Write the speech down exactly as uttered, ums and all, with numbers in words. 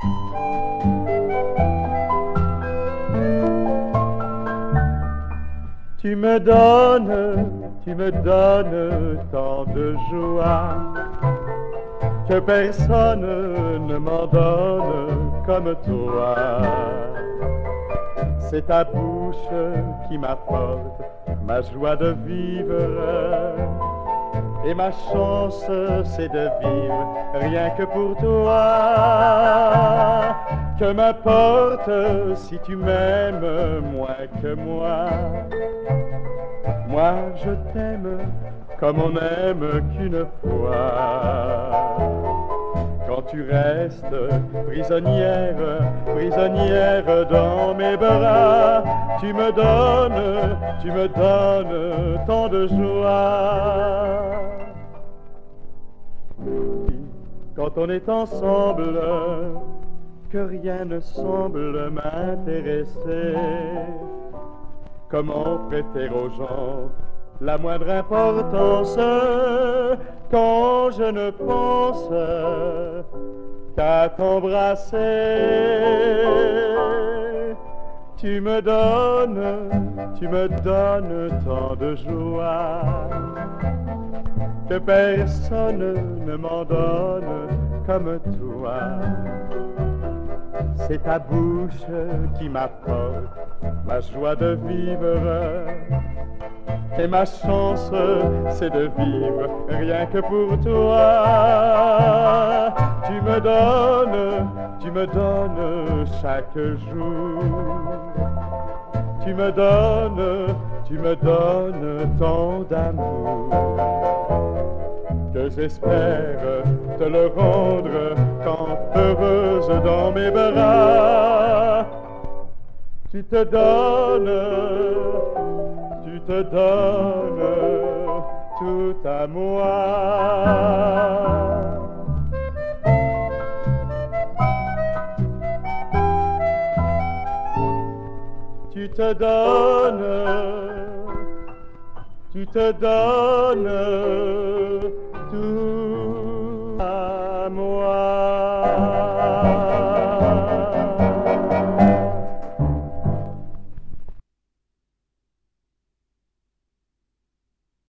Tu me donnes, tu me donnes tant de joie que personne ne m'en donne comme toi. C'est ta bouche qui m'apporte ma joie de vivre, et ma chance c'est de vivre rien que pour toi. Que m'importe si tu m'aimes moins que moi, moi je t'aime comme on n'aime qu'une fois. Quand tu restes prisonnière, prisonnière dans mes bras, tu me donnes, tu me donnes tant de joie. Quand on est ensemble, que rien ne semble m'intéresser. Comment prêter aux gens la moindre importance quand je ne pense qu'à t'embrasser? Tu me donnes, tu me donnes tant de joie que personne ne m'en donne comme toi. C'est ta bouche qui m'apporte ma joie de vivre, et ma chance c'est de vivre rien que pour toi. Tu me donnes, tu me donnes chaque jour, tu me donnes, tu me donnes tant d'amour, que j'espère te le rendre quand heureuse dans mes bras. Tu te donnes, tu te donnes tout à moi. Tu te donnes, tu te donnes tout